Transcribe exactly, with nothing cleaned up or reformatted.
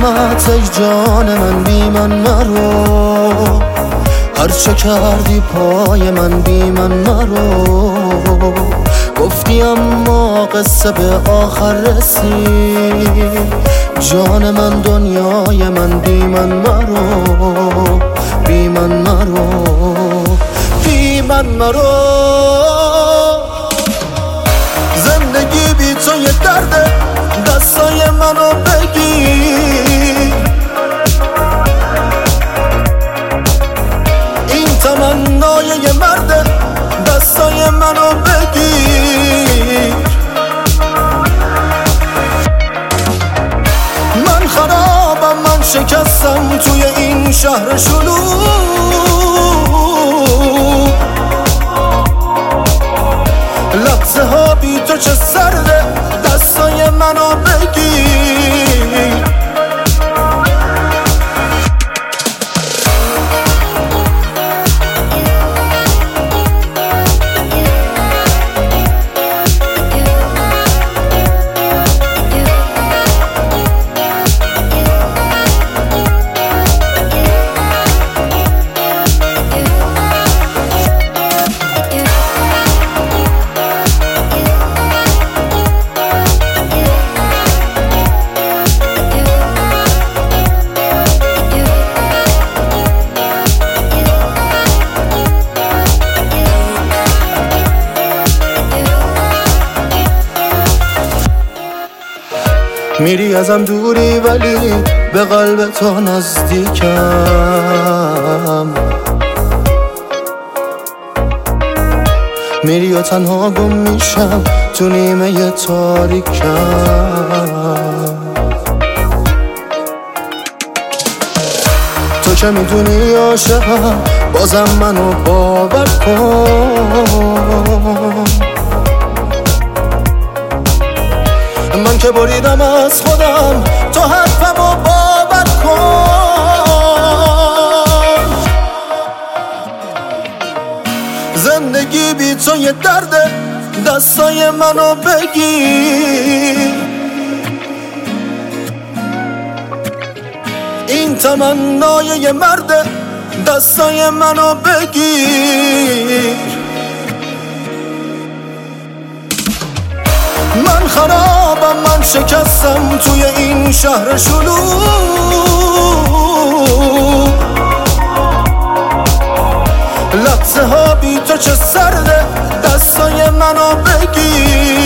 بینمت ای جان من، بی من مرو. هرچه کردی پای من، بی من مرو. گفتی اما قصه به آخر رسید. جان من دنیای من، بی من مرو. بی من مرو، بی من مرو. زندگی بی تو یه درده، دستای منو بگیر. این تمنای یه مرده، دستای منو بگیر. من خرابم، من شکستم توی این شهر شلوغ. لحظه ها بی تو چه سرده، دستای منو بگیر. میری ازم دوری ولی به قلب تو نزدیکم. میری و تنها گم میشم تو نیمه تاریکم. تو که میدونی عاشقم، بازم منو باور کن. من که بریدم از خودم، تو حرفمو باور کن. زندگی بی تو یه درده، دستای منو بگیر. این تمنای یه مرده، دستای منو بگیر. من خرابم، من شکستم توی این شهر شلوغ. لحظه ها بی تو چه سرده، دستای منو بگیر.